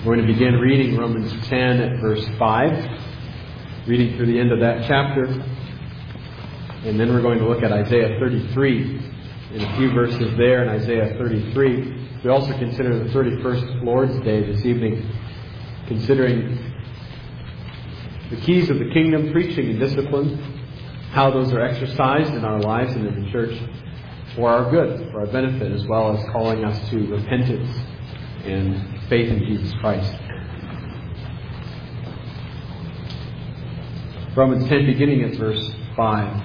We're going to begin reading Romans 10 at verse 5, reading through the end of that chapter. And then we're going to look at Isaiah 33 in a few verses there in Isaiah 33. We also consider the 31st Lord's Day this evening, considering the keys of the kingdom, preaching and discipline, how those are exercised in our lives and in the church for our good, for our benefit, as well as calling us to repentance and faith in Jesus Christ. Romans 10, beginning at verse 5.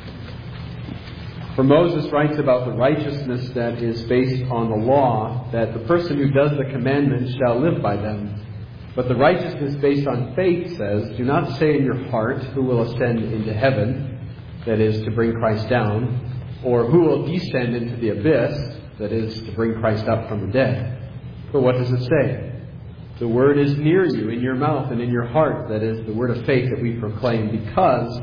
For Moses writes about the righteousness that is based on the law, that the person who does the commandments shall live by them. But the righteousness based on faith says, do not say in your heart, who will ascend into heaven, that is, to bring Christ down, or who will descend into the abyss, that is, to bring Christ up from the dead. But what does it say? The word is near you, in your mouth and in your heart, that is, the word of faith that we proclaim, because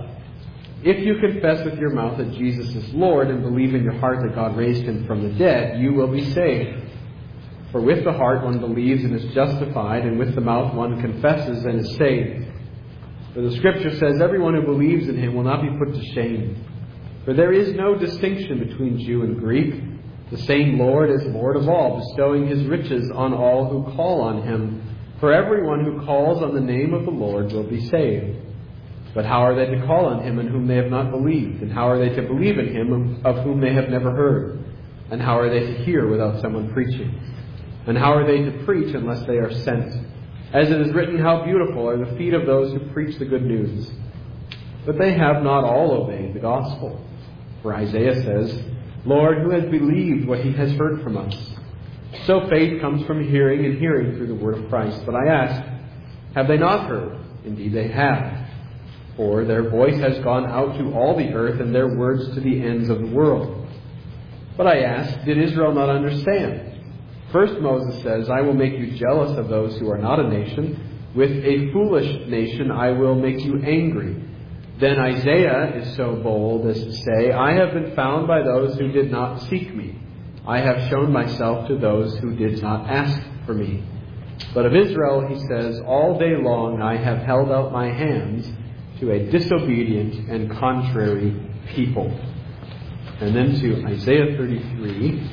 if you confess with your mouth that Jesus is Lord and believe in your heart that God raised him from the dead, you will be saved. For with the heart one believes and is justified, and with the mouth one confesses and is saved. For the Scripture says, everyone who believes in him will not be put to shame. For there is no distinction between Jew and Greek. The same Lord is Lord of all, bestowing his riches on all who call on him. For everyone who calls on the name of the Lord will be saved. But how are they to call on him in whom they have not believed? And how are they to believe in him of whom they have never heard? And how are they to hear without someone preaching? And how are they to preach unless they are sent? As it is written, how beautiful are the feet of those who preach the good news. But they have not all obeyed the gospel. For Isaiah says, Lord, who has believed what he has heard from us? So faith comes from hearing, and hearing through the word of Christ. But I ask, have they not heard? Indeed they have. For their voice has gone out to all the earth, and their words to the ends of the world. But I ask, did Israel not understand? First Moses says, I will make you jealous of those who are not a nation. With a foolish nation I will make you angry. Then Isaiah is so bold as to say, I have been found by those who did not seek me. I have shown myself to those who did not ask for me. But of Israel he says, all day long I have held out my hands to a disobedient and contrary people. And then to Isaiah 33.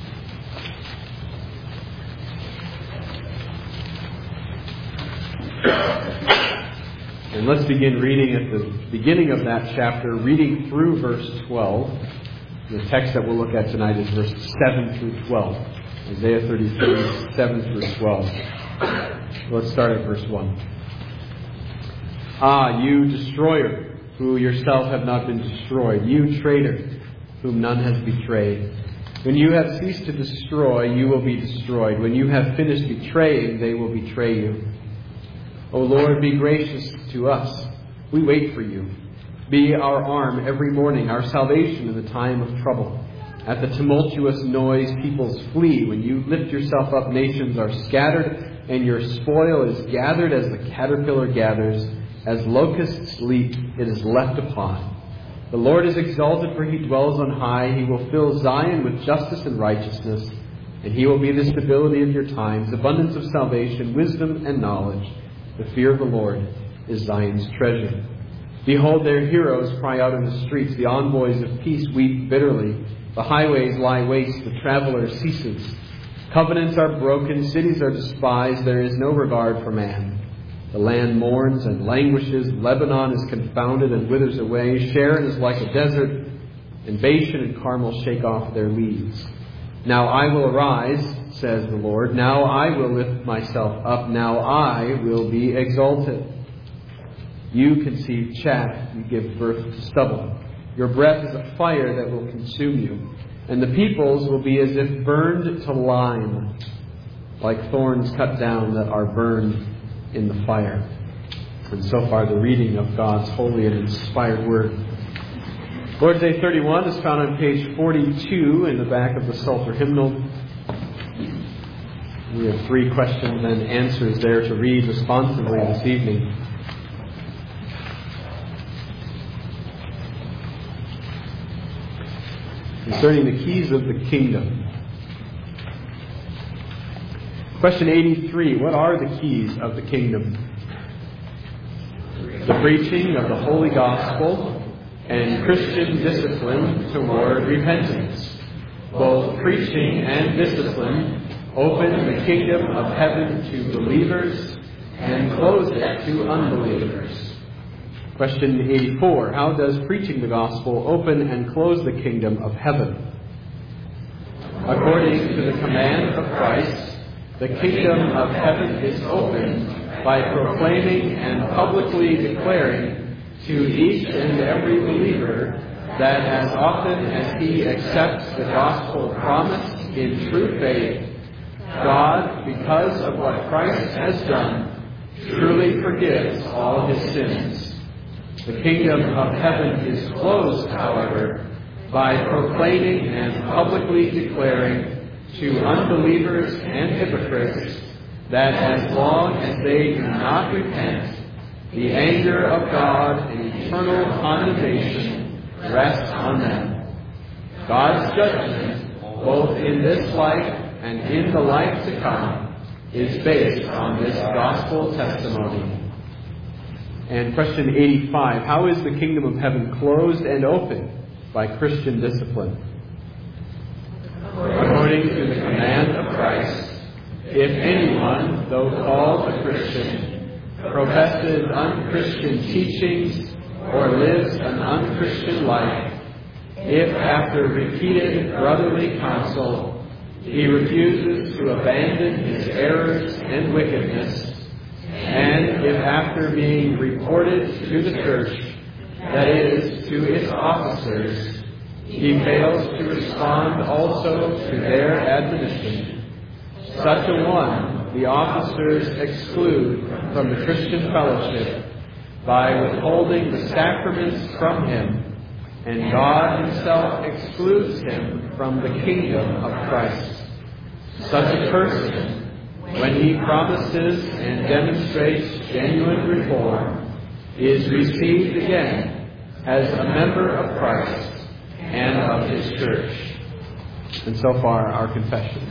And let's begin reading at the beginning of that chapter, reading through verse 12. The text that we'll look at tonight is verses 7 through 12. Isaiah 33, 7 through 12. Let's start at verse 1. Ah, you destroyer, who yourself have not been destroyed, you traitor, whom none has betrayed. When you have ceased to destroy, you will be destroyed. When you have finished betraying, they will betray you. O Lord, be gracious to us. We wait for you. Be our arm every morning, our salvation in the time of trouble. At the tumultuous noise, peoples flee. When you lift yourself up, nations are scattered, and your spoil is gathered as the caterpillar gathers. As locusts leap, it is left upon. The Lord is exalted, for he dwells on high. He will fill Zion with justice and righteousness, and he will be the stability of your times, abundance of salvation, wisdom, and knowledge. The fear of the Lord is Zion's treasure. Behold, their heroes cry out in the streets. The envoys of peace weep bitterly. The highways lie waste. The traveler ceases. Covenants are broken. Cities are despised. There is no regard for man. The land mourns and languishes. Lebanon is confounded and withers away. Sharon is like a desert, and Bashan and Carmel shake off their leaves. Now I will arise, says the Lord. Now I will lift myself up. Now I will be exalted. You conceive chaff. You give birth to stubble. Your breath is a fire that will consume you. And the peoples will be as if burned to lime, like thorns cut down that are burned in the fire. And so far the reading of God's holy and inspired word. Lord's Day 31 is found on page 42 in the back of the Psalter hymnal. We have 3 questions and answers there to read responsively this evening. Concerning the keys of the kingdom. Question 83. What are the keys of the kingdom? The preaching of the Holy Gospel and Christian discipline toward repentance. Both preaching and discipline open the kingdom of heaven to believers and close it to unbelievers. Question 84. How does preaching the gospel open and close the kingdom of heaven? According to the command of Christ, the kingdom of heaven is opened by proclaiming and publicly declaring to each and every believer that as often as he accepts the gospel promised in true faith, God, because of what Christ has done, truly forgives all his sins. The kingdom of heaven is closed, however, by proclaiming and publicly declaring to unbelievers and hypocrites that as long as they do not repent, the anger of God and eternal condemnation rests on them. God's judgment, both in this life and in the life to come, is based on this gospel testimony. And question 85, how is the kingdom of heaven closed and opened by Christian discipline? According to the command of Christ, if anyone, though called a Christian, professes unchristian teachings or lives an unchristian life, if after repeated brotherly counsel he refuses to abandon his errors and wickedness, and if after being reported to the church, that is, to its officers, he fails to respond also to their admonition, such a one the officers exclude from the Christian fellowship by withholding the sacraments from him, and God himself excludes him from the kingdom of Christ. Such a person, when he promises and demonstrates genuine reform, is received again as a member of Christ and of his church. And so far, our confession.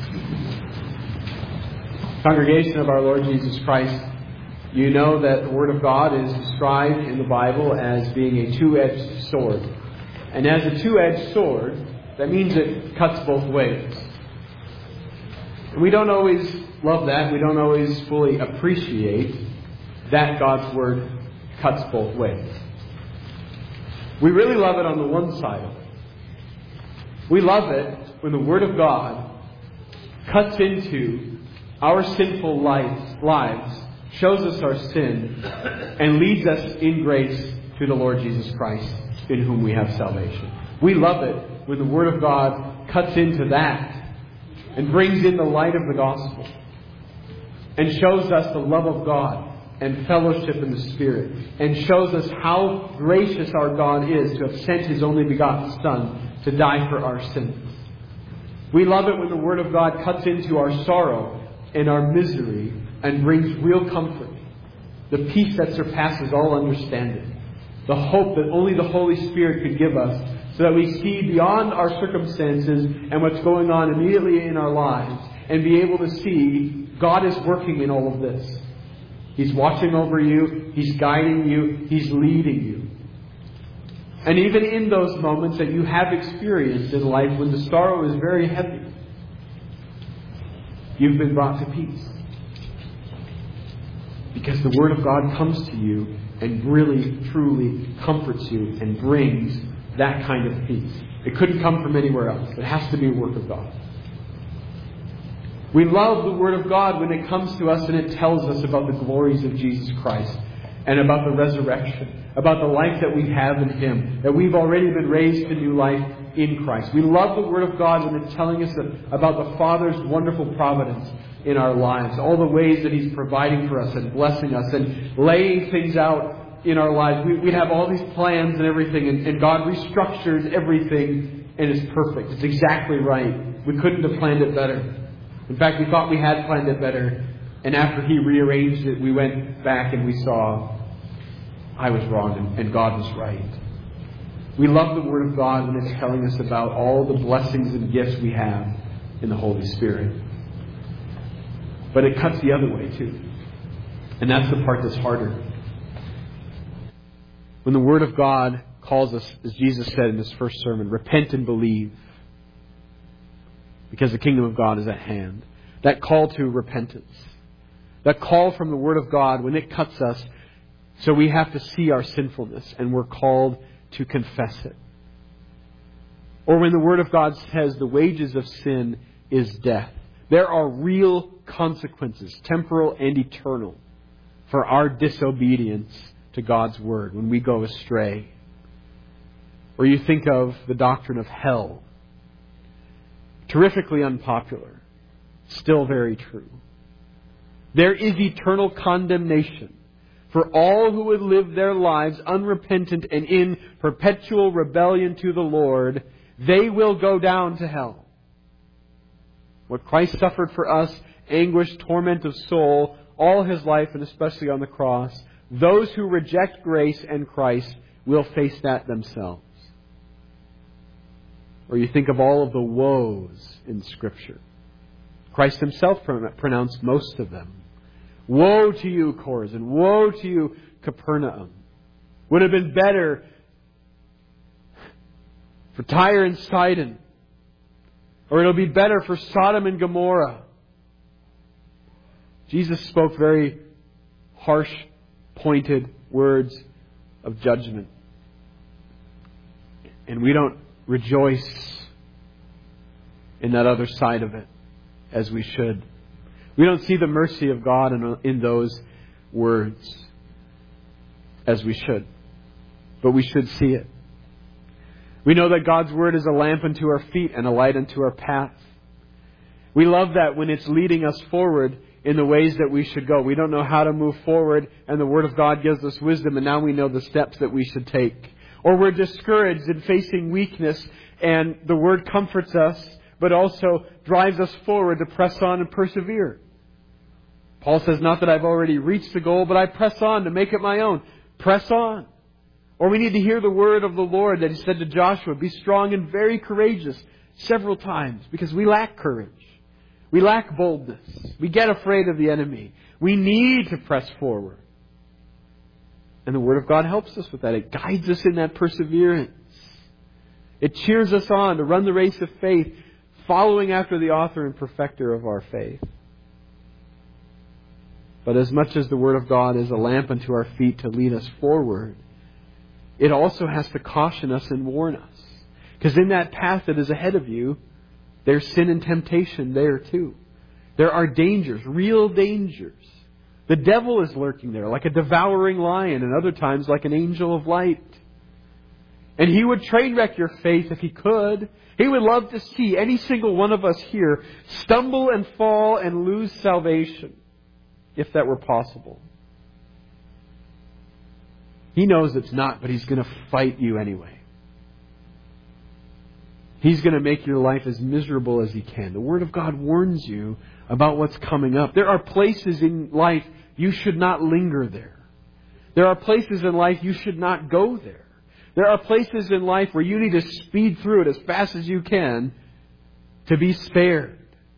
Congregation of our Lord Jesus Christ, you know that the Word of God is described in the Bible as being a two-edged sword. And as a two-edged sword, that means it cuts both ways. And we don't always love that. We don't always fully appreciate that God's Word cuts both ways. We really love it on the one side of it. We love it when the Word of God cuts into our sinful lives, shows us our sin, and leads us in grace to the Lord Jesus Christ, in whom we have salvation. We love it when the Word of God cuts into that and brings in the light of the gospel and shows us the love of God and fellowship in the Spirit, and shows us how gracious our God is to have sent His only begotten Son to die for our sins. We love it when the Word of God cuts into our sorrow and our misery and brings real comfort, the peace that surpasses all understanding, the hope that only the Holy Spirit could give us, so that we see beyond our circumstances and what's going on immediately in our lives, and be able to see God is working in all of this. He's watching over you, He's guiding you, He's leading you. And even in those moments that you have experienced in life when the sorrow is very heavy, you've been brought to peace. Because the Word of God comes to you and really, truly comforts you and brings that kind of peace. It couldn't come from anywhere else. It has to be a work of God. We love the Word of God when it comes to us and it tells us about the glories of Jesus Christ and about the resurrection, about the life that we have in Him, that we've already been raised to new life in Christ. We love the Word of God when it's telling us about the Father's wonderful providence in our lives, all the ways that He's providing for us and blessing us and laying things out in our lives. We have all these plans and everything, and God restructures everything, and it's perfect. It's exactly right. We couldn't have planned it better. In fact, we thought we had planned it better, and after He rearranged it, we went back and we saw I was wrong and God was right. We love the Word of God when it's telling us about all the blessings and gifts we have in the Holy Spirit. But it cuts the other way too. And that's the part that's harder. When the Word of God calls us, as Jesus said in His first sermon, repent and believe, because the kingdom of God is at hand. That call to repentance, that call from the Word of God, when it cuts us, so we have to see our sinfulness and we're called to confess it. Or when the Word of God says the wages of sin is death. There are real consequences, temporal and eternal, for our disobedience to God's Word when we go astray. Or you think of the doctrine of hell. Terrifically unpopular. Still very true. There is eternal condemnation for all who would live their lives unrepentant and in perpetual rebellion to the Lord. They will go down to hell. What Christ suffered for us, anguish, torment of soul, all His life and especially on the cross, those who reject grace and Christ will face that themselves. Or you think of all of the woes in Scripture. Christ Himself pronounced most of them. Woe to you, Chorazin! Woe to you, Capernaum! Would have been better for Tyre and Sidon. Or it'll be better for Sodom and Gomorrah. Jesus spoke very harsh, pointed words of judgment. And we don't rejoice in that other side of it as we should. We don't see the mercy of God in those words as we should. But we should see it. We know that God's Word is a lamp unto our feet and a light unto our path. We love that when it's leading us forward in the ways that we should go. We don't know how to move forward, and the Word of God gives us wisdom, and now we know the steps that we should take. Or we're discouraged in facing weakness, and the Word comforts us, but also drives us forward to press on and persevere. Paul says, not that I've already reached the goal, but I press on to make it my own. Press on. Or we need to hear the word of the Lord that He said to Joshua, be strong and very courageous, several times, because we lack courage. We lack boldness. We get afraid of the enemy. We need to press forward. And the Word of God helps us with that. It guides us in that perseverance. It cheers us on to run the race of faith, following after the author and perfecter of our faith. But as much as the Word of God is a lamp unto our feet to lead us forward, it also has to caution us and warn us. Because in that path that is ahead of you, there's sin and temptation there too. There are dangers, real dangers. The devil is lurking there like a devouring lion, and other times like an angel of light. And he would train wreck your faith if he could. He would love to see any single one of us here stumble and fall and lose salvation, if that were possible. He knows it's not, but he's going to fight you anyway. He's going to make your life as miserable as he can. The Word of God warns you about what's coming up. There are places in life you should not linger there. There are places in life you should not go there. There are places in life where you need to speed through it as fast as you can to be spared.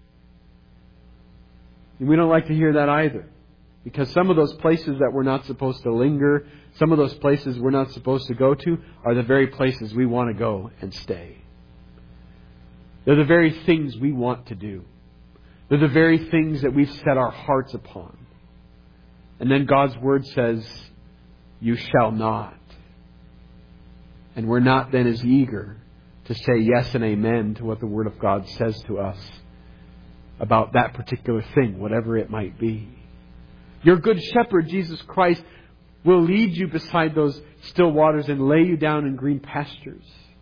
And we don't like to hear that either. Because some of those places that we're not supposed to linger, some of those places we're not supposed to go to, are the very places we want to go and stay. They're the very things we want to do. They're the very things that we've set our hearts upon. And then God's Word says, you shall not. And we're not then as eager to say yes and amen to what the Word of God says to us about that particular thing, whatever it might be. Your good shepherd, Jesus Christ, will lead you beside those still waters and lay you down in green pastures.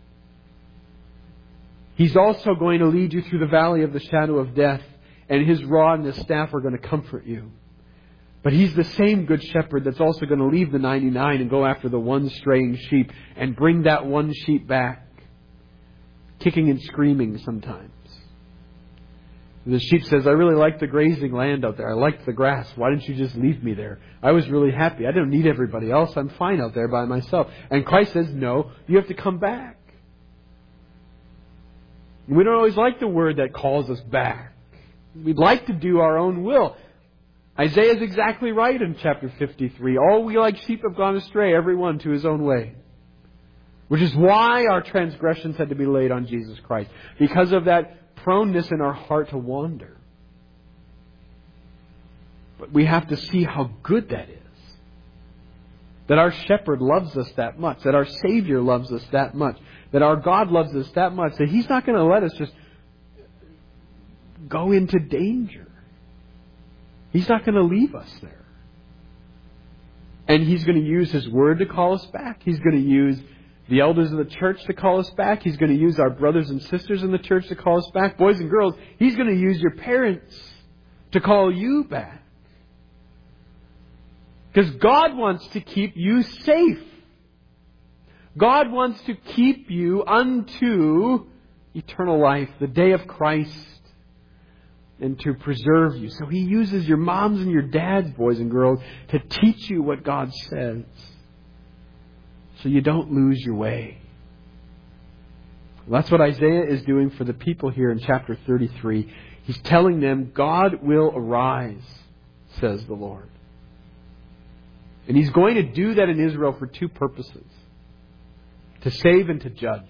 He's also going to lead you through the valley of the shadow of death, and His rod and His staff are going to comfort you. But He's the same good shepherd that's also going to leave the 99 and go after the one straying sheep and bring that one sheep back, kicking and screaming sometimes. The sheep says, I really like the grazing land out there. I like the grass. Why didn't you just leave me there? I was really happy. I don't need everybody else. I'm fine out there by myself. And Christ says, no, you have to come back. We don't always like the word that calls us back. We'd like to do our own will. Isaiah is exactly right in chapter 53. All we like sheep have gone astray, every one to his own way. Which is why our transgressions had to be laid on Jesus Christ. Because of that proneness in our heart to wander. But we have to see how good that is. That our shepherd loves us that much. That our Savior loves us that much. That our God loves us that much. That He's not going to let us just go into danger. He's not going to leave us there. And He's going to use His Word to call us back. He's going to use the elders of the church to call us back. He's going to use our brothers and sisters in the church to call us back. Boys and girls, He's going to use your parents to call you back. Because God wants to keep you safe. God wants to keep you unto eternal life, the day of Christ, and to preserve you. So He uses your moms and your dads, boys and girls, to teach you what God says, so you don't lose your way. Well, that's what Isaiah is doing for the people here in chapter 33. He's telling them, God will arise, says the Lord. And He's going to do that in Israel for two purposes. To save and to judge.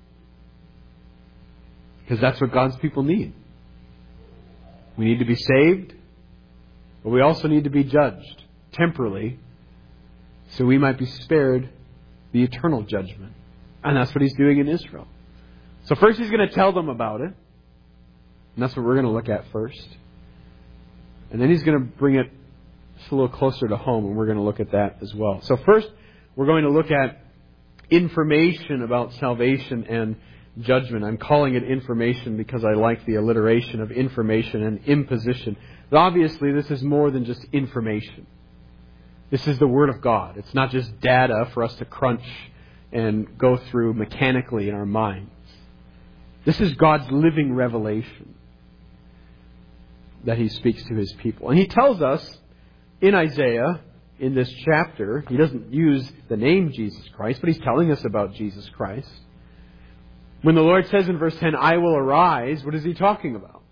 Because that's what God's people need. We need to be saved, but we also need to be judged temporally, so we might be spared the eternal judgment. And that's what He's doing in Israel. So first He's going to tell them about it. And that's what we're going to look at first. And then He's going to bring it just a little closer to home, and we're going to look at that as well. So first, we're going to look at information about salvation and judgment. I'm calling it information because I like the alliteration of information and imposition. But obviously, this is more than just information. This is the Word of God. It's not just data for us to crunch and go through mechanically in our minds. This is God's living revelation that He speaks to His people. And He tells us in Isaiah, in this chapter, He doesn't use the name Jesus Christ, but He's telling us about Jesus Christ. When the Lord says in verse 10, I will arise, what is He talking about?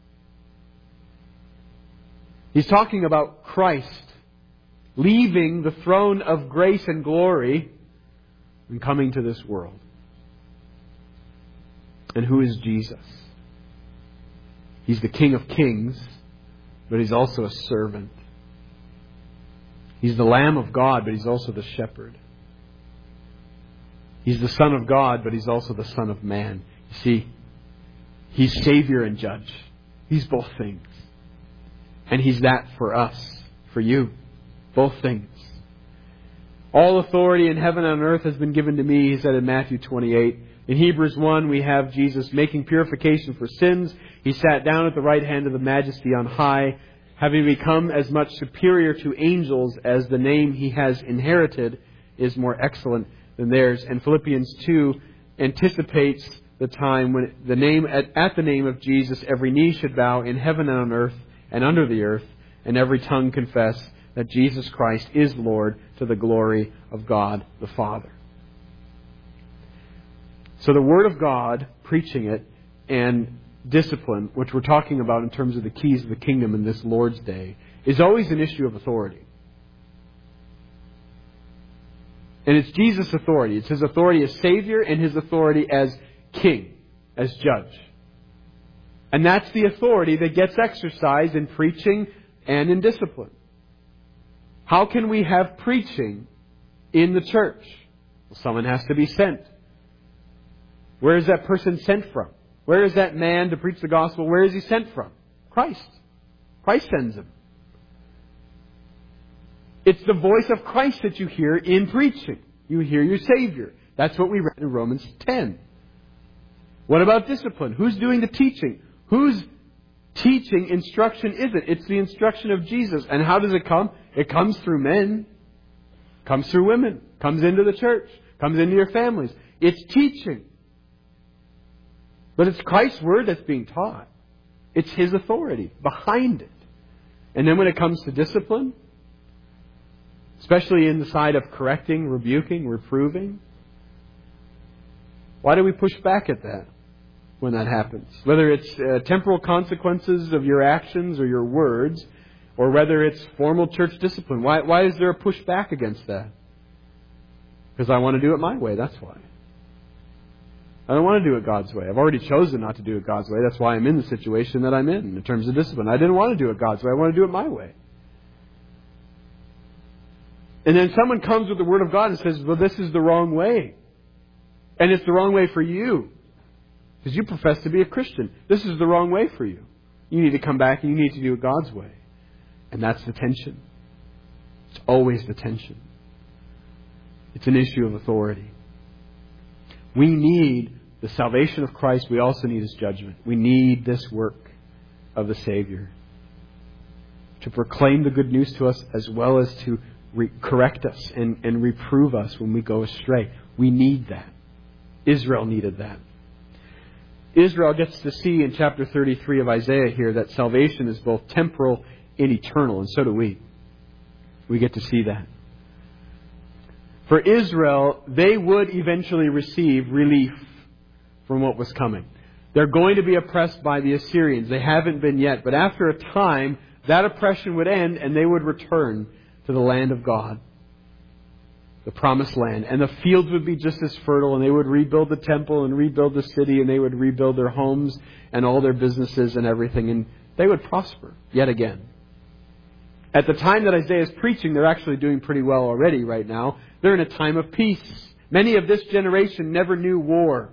He's talking about Christ leaving the throne of grace and glory and coming to this world. And who is Jesus? He's the King of Kings, but He's also a servant. He's the Lamb of God, but He's also the shepherd. He's the Son of God, but He's also the Son of Man. You see, He's Savior and Judge. He's both things. And He's that for us, for you. Both things. All authority in heaven and on earth has been given to me, He said in Matthew 28. In Hebrews 1, we have Jesus making purification for sins. He sat down at the right hand of the Majesty on high, having become as much superior to angels as the name He has inherited is more excellent than theirs. And Philippians 2 anticipates the time when at the name of Jesus every knee should bow in heaven and on earth and under the earth, and every tongue confess that Jesus Christ is Lord, to the glory of God the Father. So the Word of God, preaching it, and discipline, which we're talking about in terms of the keys of the kingdom in this Lord's Day, is always an issue of authority. And it's Jesus' authority. It's His authority as Savior and His authority as King, as Judge. And that's the authority that gets exercised in preaching and in discipline. How can we have preaching in the church? Well, someone has to be sent. Where is that person sent from? Where is that man to preach the gospel? Where is he sent from? Christ. Christ sends him. It's the voice of Christ that you hear in preaching. You hear your Savior. That's what we read in Romans 10. What about discipline? Who's doing the teaching? Whose teaching instruction is it? It's the instruction of Jesus. And how does it come? It comes through men. Comes through women. Comes into the church. Comes into your families. It's teaching. But it's Christ's Word that's being taught. It's His authority behind it. And then when it comes to discipline, especially in the side of correcting, rebuking, reproving, why do we push back at that when that happens? Whether it's temporal consequences of your actions or your words, or whether it's formal church discipline. Why is there a pushback against that? Because I want to do it my way, that's why. I don't want to do it God's way. I've already chosen not to do it God's way. That's why I'm in the situation that I'm in terms of discipline. I didn't want to do it God's way. I want to do it my way. And then someone comes with the Word of God and says, well, this is the wrong way. And it's the wrong way for you. Because you profess to be a Christian. This is the wrong way for you. You need to come back and you need to do it God's way. And that's the tension. It's always the tension. It's an issue of authority. We need the salvation of Christ. We also need His judgment. We need this work of the Savior to proclaim the good news to us as well as to correct us and reprove us when we go astray. We need that. Israel needed that. Israel gets to see in chapter 33 of Isaiah here that salvation is both temporal and eternal, and so do we. We get to see that. For Israel, they would eventually receive relief from what was coming. They're going to be oppressed by the Assyrians. They haven't been yet, but after a time, that oppression would end and they would return to the land of God, the promised land. And the fields would be just as fertile, and they would rebuild the temple and rebuild the city, and they would rebuild their homes and all their businesses and everything, and they would prosper yet again. At the time that Isaiah is preaching, they're actually doing pretty well already right now. They're in a time of peace. Many of this generation never knew war.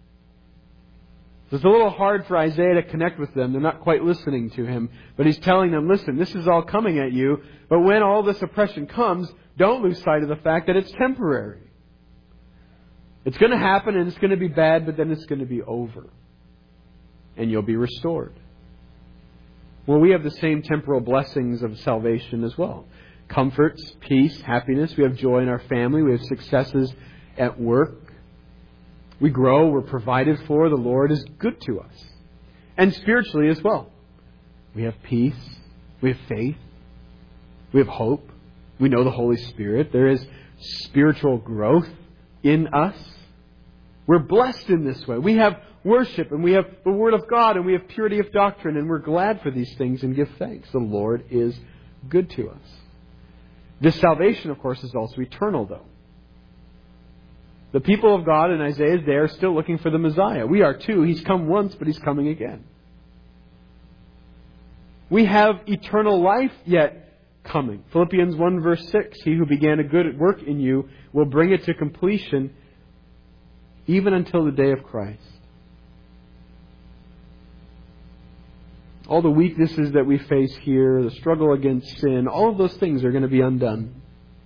So it's a little hard for Isaiah to connect with them. They're not quite listening to him. But he's telling them, listen, this is all coming at you. But when all this oppression comes, don't lose sight of the fact that it's temporary. It's going to happen and it's going to be bad, but then it's going to be over. And you'll be restored. Well, we have the same temporal blessings of salvation as well. Comforts, peace, happiness. We have joy in our family. We have successes at work. We grow. We're provided for. The Lord is good to us. And spiritually as well. We have peace. We have faith. We have hope. We know the Holy Spirit. There is spiritual growth in us. We're blessed in this way. We have worship and we have the Word of God and we have purity of doctrine, and we're glad for these things and give thanks. The Lord is good to us. This salvation, of course, is also eternal, though. The people of God in Isaiah's day are still looking for the Messiah. We are too. He's come once, but He's coming again. We have eternal life yet coming. Philippians 1 verse 6, He who began a good work in you will bring it to completion even until the day of Christ. All the weaknesses that we face here, the struggle against sin, all of those things are going to be undone.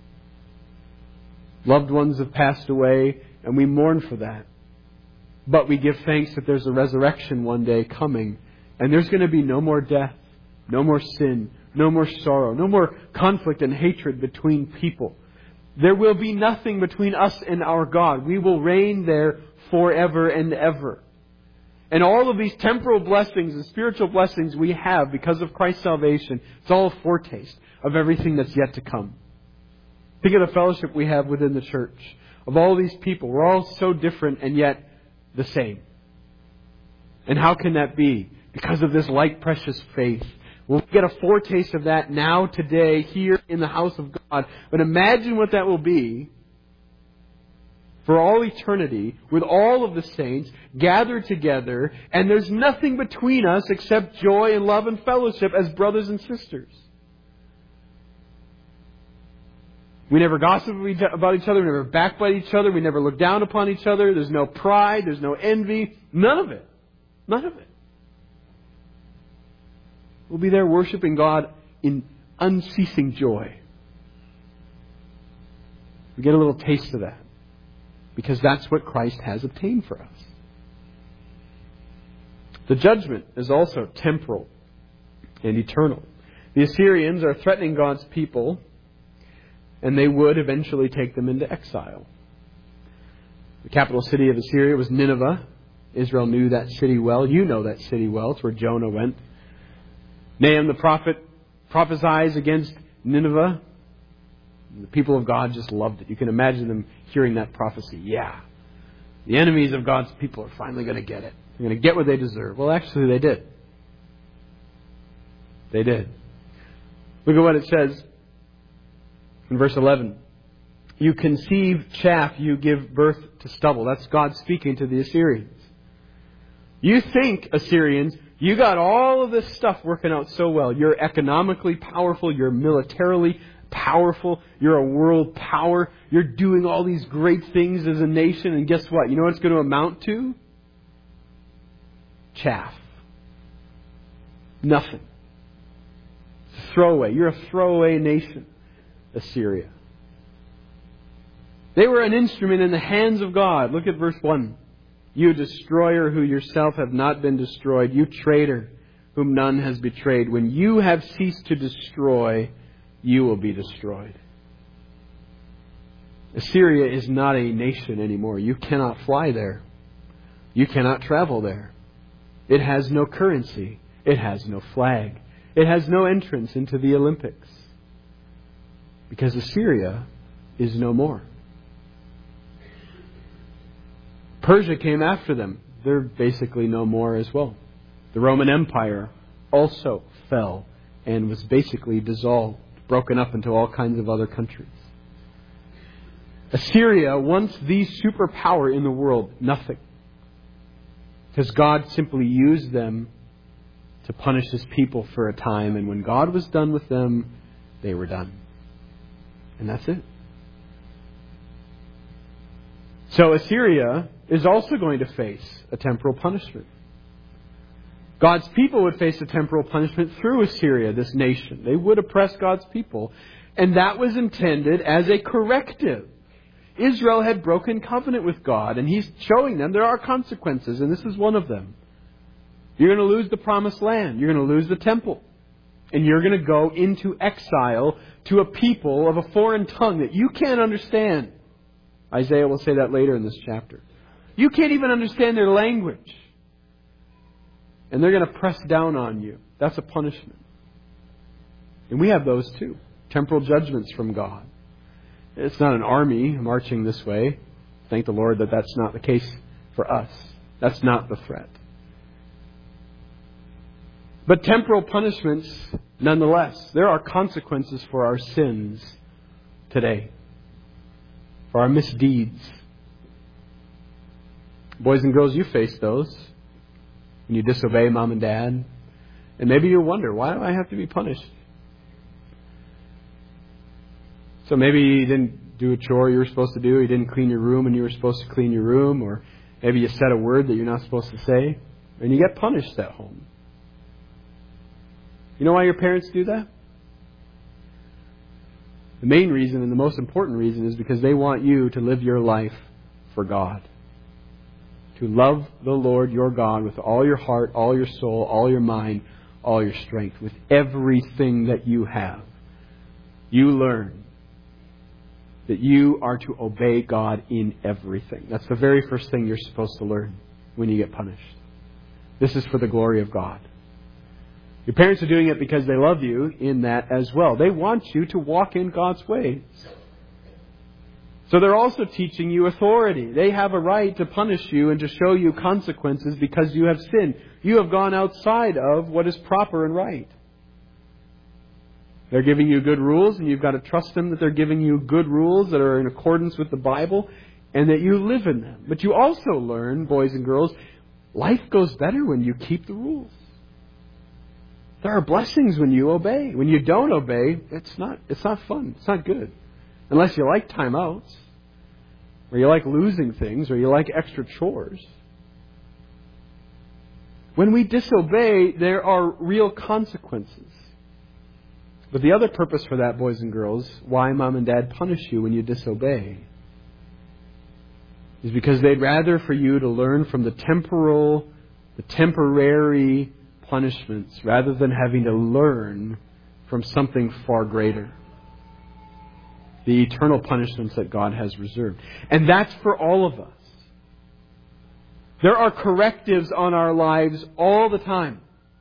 Loved ones have passed away, and we mourn for that. But we give thanks that there's a resurrection one day coming, and there's going to be no more death, no more sin, no more sorrow, no more conflict and hatred between people. There will be nothing between us and our God. We will reign there forever and ever. And all of these temporal blessings and spiritual blessings we have because of Christ's salvation, it's all a foretaste of everything that's yet to come. Think of the fellowship we have within the church. Of all these people, we're all so different and yet the same. And how can that be? Because of this like precious faith. We'll get a foretaste of that now, today, here in the house of God. But imagine what that will be for all eternity, with all of the saints gathered together, and there's nothing between us except joy and love and fellowship as brothers and sisters. We never gossip about each other, we never backbite each other, we never look down upon each other, there's no pride, there's no envy, none of it. None of it. We'll be there worshiping God in unceasing joy. We get a little taste of that. Because that's what Christ has obtained for us. The judgment is also temporal and eternal. The Assyrians are threatening God's people, and they would eventually take them into exile. The capital city of Assyria was Nineveh. Israel knew that city well. You know that city well. It's where Jonah went. Nahum the prophet prophesies against Nineveh. The people of God just loved it. You can imagine them hearing that prophecy. Yeah, the enemies of God's people are finally going to get it. They're going to get what they deserve. Well, actually, they did. They did. Look at what it says in verse 11. You conceive chaff, you give birth to stubble. That's God speaking to the Assyrians. You think, Assyrians, you got all of this stuff working out so well. You're economically powerful. You're militarily powerful. You're a world power. You're doing all these great things as a nation. And guess what? You know what it's going to amount to? Chaff. Nothing. Throwaway. You're a throwaway nation, Assyria. They were an instrument in the hands of God. Look at verse 1. You destroyer who yourself have not been destroyed, you traitor whom none has betrayed. When you have ceased to destroy, you will be destroyed. Assyria is not a nation anymore. You cannot fly there. You cannot travel there. It has no currency. It has no flag. It has no entrance into the Olympics. Because Assyria is no more. Persia came after them. They're basically no more as well. The Roman Empire also fell and was basically dissolved, broken up into all kinds of other countries. Assyria, once the superpower in the world, nothing. Because God simply used them to punish His people for a time, and when God was done with them, they were done. And that's it. So Assyria is also going to face a temporal punishment. God's people would face a temporal punishment through Assyria, this nation. They would oppress God's people. And that was intended as a corrective. Israel had broken covenant with God, and He's showing them there are consequences, and this is one of them. You're going to lose the promised land. You're going to lose the temple. And you're going to go into exile to a people of a foreign tongue that you can't understand. Isaiah will say that later in this chapter. You can't even understand their language. And they're going to press down on you. That's a punishment. And we have those too. Temporal judgments from God. It's not an army marching this way. Thank the Lord that that's not the case for us. That's not the threat. But temporal punishments, nonetheless, there are consequences for our sins today. For our misdeeds. Boys and girls, you face those when you disobey mom and dad. And maybe you wonder, why do I have to be punished? So maybe you didn't do a chore you were supposed to do. You didn't clean your room when you were supposed to clean your room. Or maybe you said a word that you're not supposed to say. And you get punished at home. You know why your parents do that? The main reason and the most important reason is because they want you to live your life for God. To love the Lord your God with all your heart, all your soul, all your mind, all your strength, with everything that you have. You learn that you are to obey God in everything. That's the very first thing you're supposed to learn when you get punished. This is for the glory of God. Your parents are doing it because they love you in that as well. They want you to walk in God's ways. So they're also teaching you authority. They have a right to punish you and to show you consequences because you have sinned. You have gone outside of what is proper and right. They're giving you good rules, and you've got to trust them that they're giving you good rules that are in accordance with the Bible and that you live in them. But you also learn, boys and girls, life goes better when you keep the rules. There are blessings when you obey. When you don't obey, it's not fun. It's not good. Unless you like timeouts, or you like losing things, or you like extra chores. When we disobey, there are real consequences. But the other purpose for that, boys and girls, why mom and dad punish you when you disobey, is because they'd rather for you to learn from the temporary punishments rather than having to learn from something far greater. The eternal punishments that God has reserved. And that's for all of us. There are correctives on our lives all the time.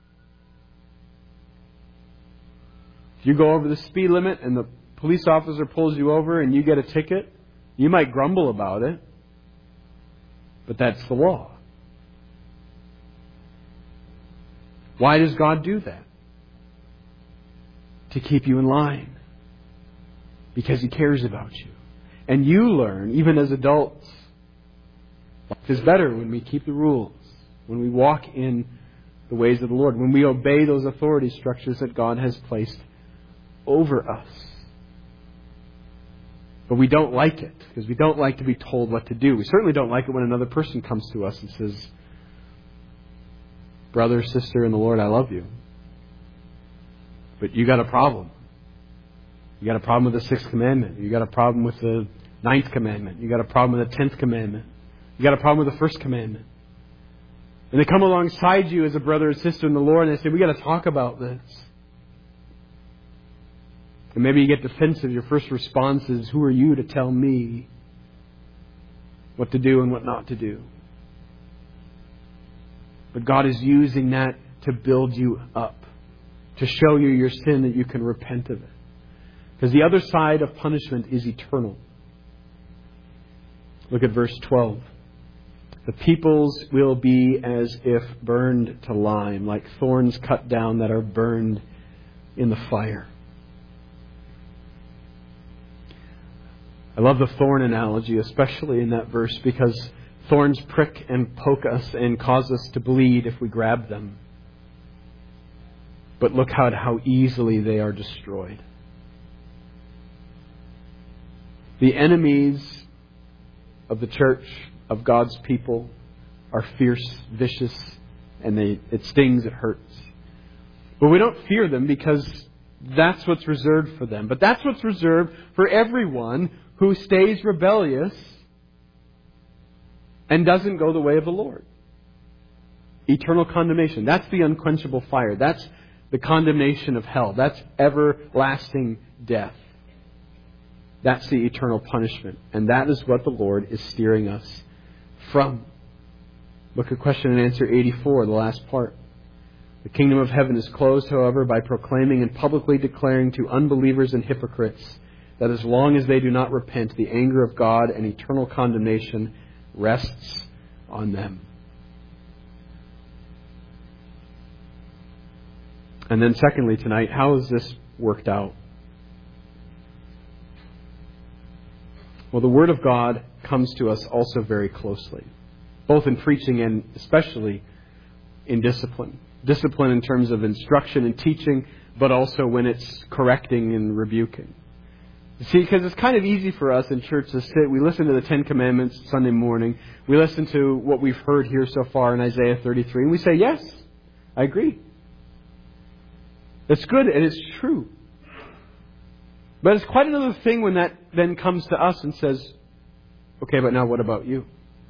If you go over the speed limit and the police officer pulls you over and you get a ticket, you might grumble about it, but that's the law. Why does God do that? to keep you in line because He cares about you. And you learn, even as adults, life is better when we keep the rules, when we walk in the ways of the Lord, when we obey those authority structures that God has placed over us. But we don't like it, because we don't like to be told what to do. We certainly don't like it when another person comes to us and says, brother, sister in the Lord, I love you, but you got a problem. You got a problem with the 6th commandment. You got a problem with the 9th commandment. You got a problem with the 10th commandment. You got a problem with the 1st commandment. And they come alongside you as a brother and sister in the Lord and they say, we got to talk about this. And maybe you get defensive. Your first response is, who are you to tell me what to do and what not to do? But God is using that to build you up, to show you your sin that you can repent of it. Because the other side of punishment is eternal. Look at verse 12. The peoples will be as if burned to lime, like thorns cut down that are burned in the fire. I love the thorn analogy, especially in that verse, because thorns prick and poke us and cause us to bleed if we grab them. But look how easily they are destroyed. The enemies of the church, of God's people, are fierce, vicious, and it stings, it hurts. But we don't fear them because that's what's reserved for them. But that's what's reserved for everyone who stays rebellious and doesn't go the way of the Lord. Eternal condemnation. That's the unquenchable fire. That's the condemnation of hell. That's everlasting death. That's the eternal punishment. And that is what the Lord is steering us from. Look at question and answer 84, the last part. The kingdom of heaven is closed, however, by proclaiming and publicly declaring to unbelievers and hypocrites that as long as they do not repent, the anger of God and eternal condemnation rests on them. And then secondly tonight, how has this worked out? Well, the Word of God comes to us also very closely, both in preaching and especially in discipline. Discipline in terms of instruction and teaching, but also when it's correcting and rebuking. You see, because it's kind of easy for us in church to sit. We listen to the 10 Commandments Sunday morning. We listen to what we've heard here so far in Isaiah 33. And we say, yes, I agree. It's good and it's true. But it's quite another thing when that then comes to us and says, okay, but now what about you?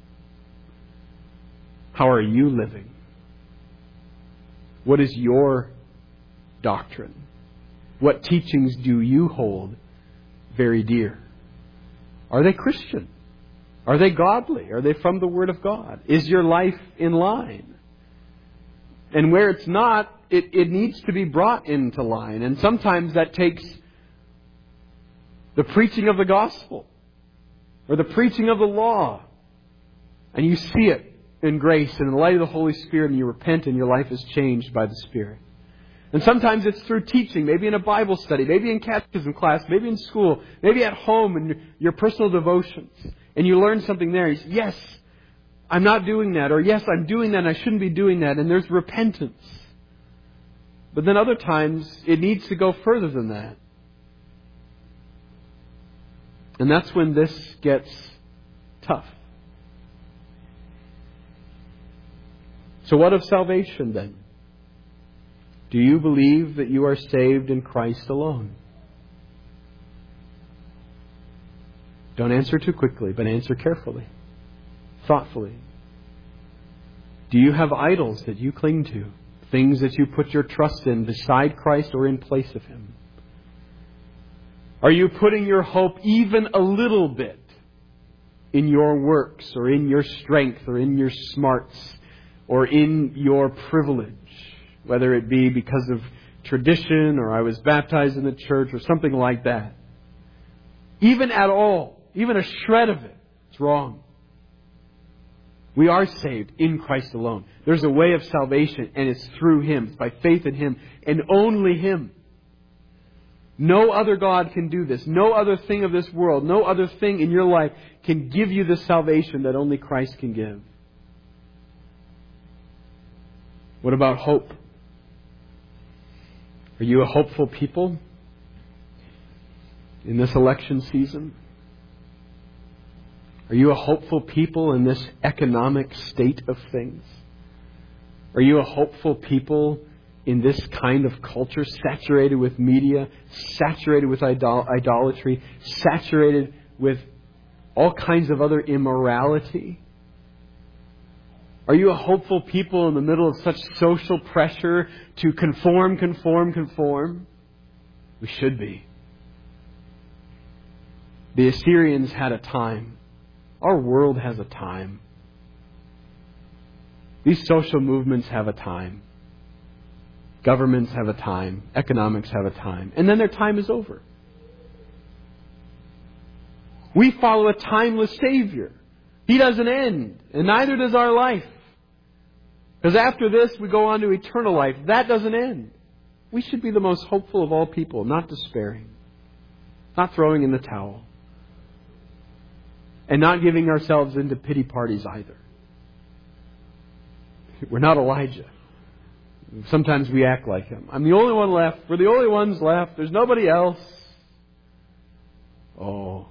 How are you living? What is your doctrine? What teachings do you hold very dear? Are they Christian? Are they godly? Are they from the Word of God? Is your life in line? And where it's not, it needs to be brought into line. And sometimes that takes the preaching of the gospel or the preaching of the law. And you see it in grace and in the light of the Holy Spirit, and you repent and your life is changed by the Spirit. And sometimes it's through teaching, maybe in a Bible study, maybe in catechism class, maybe in school, maybe at home in your personal devotions. And you learn something there. You say, yes, I'm not doing that. Or yes, I'm doing that and I shouldn't be doing that. And there's repentance. But then other times it needs to go further than that. And that's when this gets tough. So what of salvation then? Do you believe that you are saved in Christ alone? Don't answer too quickly, but answer carefully, thoughtfully. Do you have idols that you cling to? Things that you put your trust in beside Christ or in place of Him? Are you putting your hope even a little bit in your works or in your strength or in your smarts or in your privilege? Whether it be because of tradition or I was baptized in the church or something like that. Even at all, even a shred of it, it's wrong. We are saved in Christ alone. There's a way of salvation and it's through Him. It's by faith in Him and only Him. No other God can do this. No other thing of this world, no other thing in your life can give you the salvation that only Christ can give. What about hope? Are you a hopeful people in this election season? Are you a hopeful people in this economic state of things? Are you a hopeful people in this kind of culture, saturated with media, saturated with idolatry, saturated with all kinds of other immorality? Are you a hopeful people in the middle of such social pressure to conform? We should be. The Assyrians had a time. Our world has a time. These social movements have a time. Governments have a time. Economics have a time. And then their time is over. We follow a timeless Savior. He doesn't end. And neither does our life. Because after this, we go on to eternal life. That doesn't end. We should be the most hopeful of all people, not despairing, not throwing in the towel, and not giving ourselves into pity parties either. We're not Elijah. Sometimes we act like him. I'm the only one left. We're the only ones left. There's nobody else. Oh.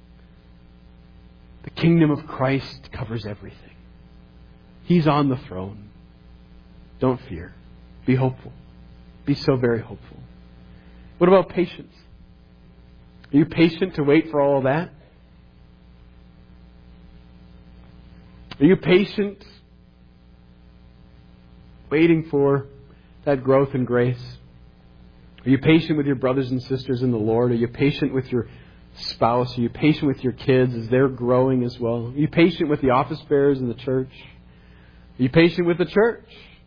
The kingdom of Christ covers everything. He's on the throne. Don't fear. Be hopeful. Be so very hopeful. What about patience? Are you patient to wait for all of that? Are you patient waiting for that growth in grace? Are you patient with your brothers and sisters in the Lord? Are you patient with your spouse? Are you patient with your kids as they're growing as well? Are you patient with the office bearers in the church? Are you patient with the church?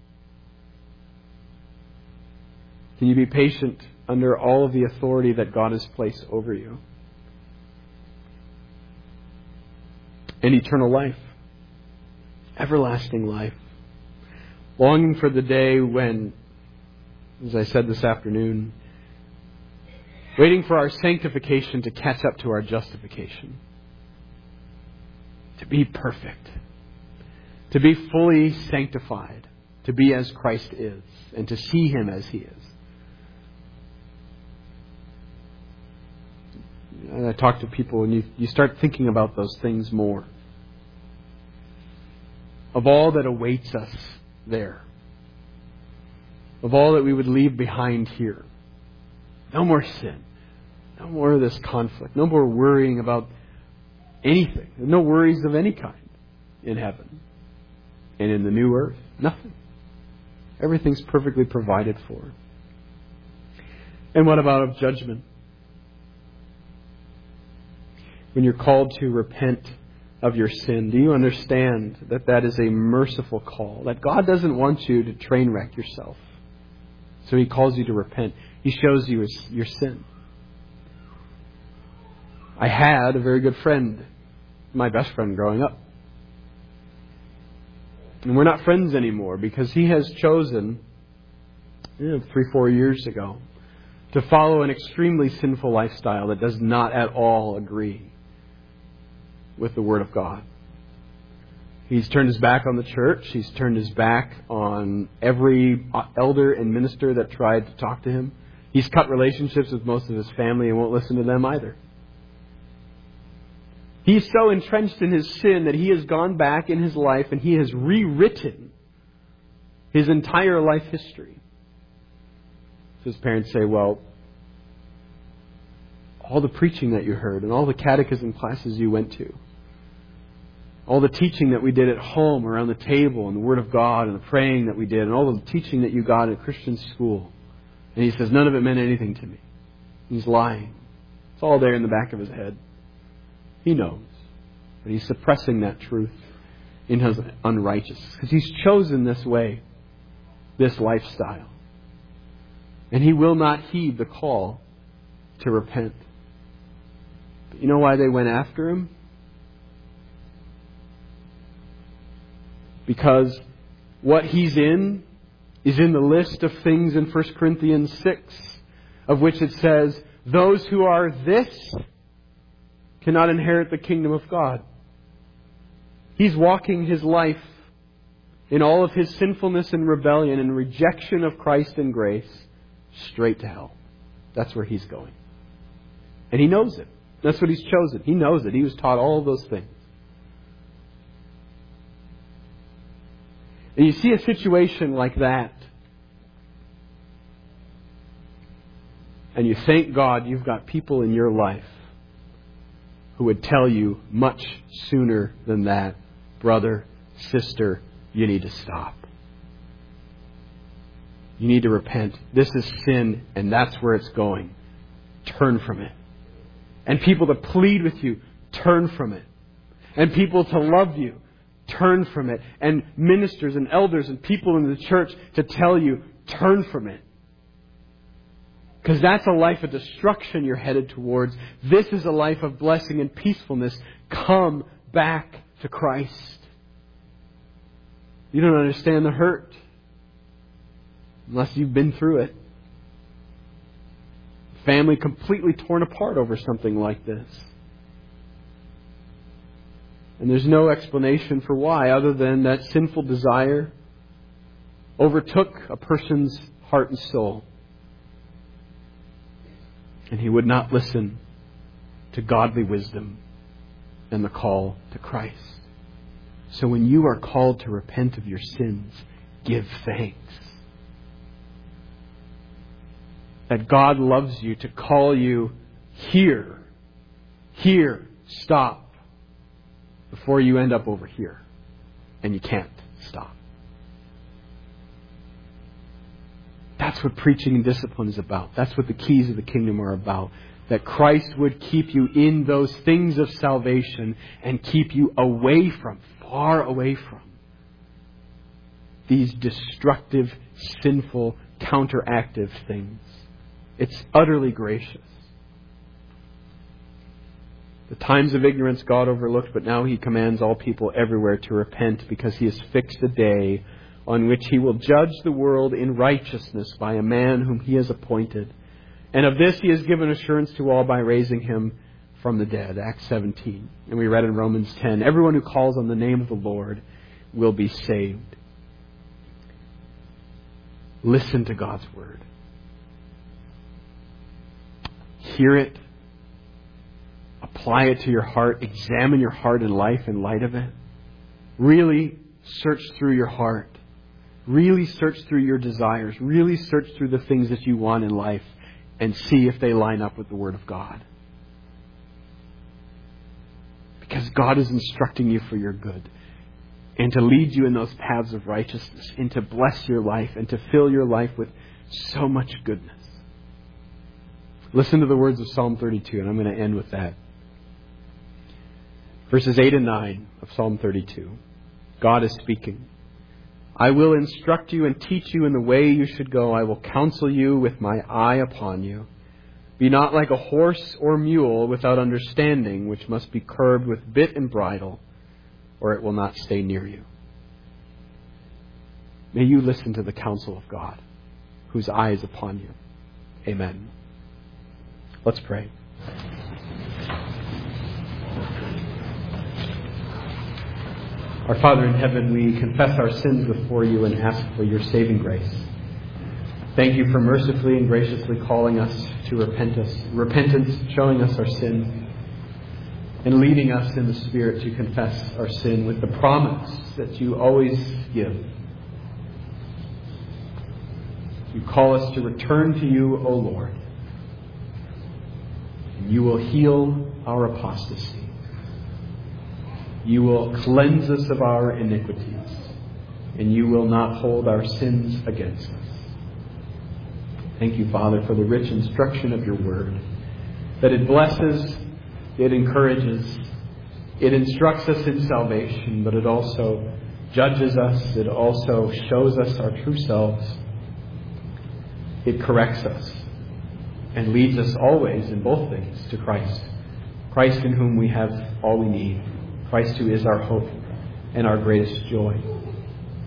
Can you be patient under all of the authority that God has placed over you? And eternal life. Everlasting life. Longing for the day when, as I said this afternoon, waiting for our sanctification to catch up to our justification. To be perfect. To be fully sanctified. To be as Christ is. And to see Him as He is. And I talk to people and you start thinking about those things more. Of all that awaits us there. Of all that we would leave behind here. No more sin. No more of this conflict. No more worrying about anything. No worries of any kind in heaven. And in the new earth. Nothing. Everything's perfectly provided for. And what about of judgment? When you're called to repent of your sin, do you understand that that is a merciful call? That God doesn't want you to train wreck yourself. So He calls you to repent. He shows you your sin. I had a very good friend, my best friend growing up. And we're not friends anymore because he has chosen, 3-4 years ago, to follow an extremely sinful lifestyle that does not at all agree with the Word of God. He's turned his back on the church. He's turned his back on every elder and minister that tried to talk to him. He's cut relationships with most of his family and won't listen to them either. He's so entrenched in his sin that he has gone back in his life and he has rewritten his entire life history. So his parents say, well, all the preaching that you heard and all the catechism classes you went to, all the teaching that we did at home around the table and the Word of God and the praying that we did and all the teaching that you got at Christian school. And he says, none of it meant anything to me. He's lying. It's all there in the back of his head. He knows. But he's suppressing that truth in his unrighteousness. Because he's chosen this way, this lifestyle. And he will not heed the call to repent. But you know why they went after him? Because what he's in is in the list of things in 1 Corinthians 6 of which it says, those who are this cannot inherit the kingdom of God. He's walking his life in all of his sinfulness and rebellion and rejection of Christ and grace straight to hell. That's where he's going. And he knows it. That's what he's chosen. He knows it. He was taught all of those things. And you see a situation like that, and you thank God you've got people in your life who would tell you much sooner than that, brother, sister, you need to stop. You need to repent. This is sin, and that's where it's going. Turn from it. And people to plead with you, turn from it. And people to love you, turn from it. And ministers and elders and people in the church to tell you, turn from it. Because that's a life of destruction you're headed towards. This is a life of blessing and peacefulness. Come back to Christ. You don't understand the hurt unless you've been through it. Family completely torn apart over something like this. And there's no explanation for why other than that sinful desire overtook a person's heart and soul. And he would not listen to godly wisdom and the call to Christ. So when you are called to repent of your sins, give thanks. That God loves you to call you here, stop, before you end up over here. And you can't stop. That's what preaching and discipline is about. That's what the keys of the kingdom are about. That Christ would keep you in those things of salvation and keep you away from, far away from, these destructive, sinful, counteractive things. It's utterly gracious. The times of ignorance God overlooked, but now He commands all people everywhere to repent because He has fixed a day on which He will judge the world in righteousness by a man whom He has appointed. And of this He has given assurance to all by raising Him from the dead. Acts 17. And we read in Romans 10, everyone who calls on the name of the Lord will be saved. Listen to God's Word. Hear it. Apply it to your heart. Examine your heart and life in light of it. Really search through your heart. Really search through your desires. Really search through the things that you want in life and see if they line up with the Word of God. Because God is instructing you for your good and to lead you in those paths of righteousness and to bless your life and to fill your life with so much goodness. Listen to the words of Psalm 32, and I'm going to end with that. Verses 8 and 9 of Psalm 32. God is speaking. I will instruct you and teach you in the way you should go. I will counsel you with my eye upon you. Be not like a horse or mule without understanding, which must be curbed with bit and bridle, or it will not stay near you. May you listen to the counsel of God, whose eye is upon you. Amen. Let's pray. Our Father in heaven, we confess our sins before you and ask for your saving grace. Thank you for mercifully and graciously calling us to repentance, showing us our sin, and leading us in the Spirit to confess our sin with the promise that you always give. You call us to return to you, O Lord. And you will heal our apostasy. You will cleanse us of our iniquities, and you will not hold our sins against us. Thank you, Father, for the rich instruction of your word, that it blesses, it encourages, it instructs us in salvation, but it also judges us, it also shows us our true selves. It corrects us and leads us always in both things to Christ. Christ in whom we have all we need. Christ who is our hope and our greatest joy.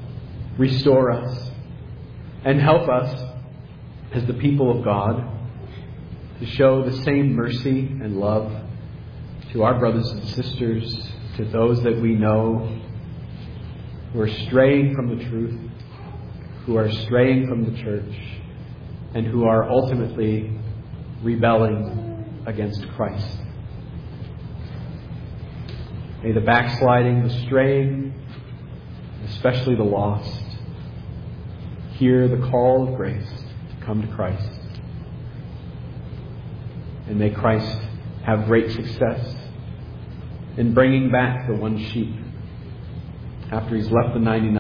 Restore us and help us as the people of God to show the same mercy and love to our brothers and sisters, to those that we know who are straying from the truth, who are straying from the church, and who are ultimately rebelling against Christ. May the backsliding, the straying, especially the lost, hear the call of grace to come to Christ. And may Christ have great success in bringing back the one sheep after he's left the 99.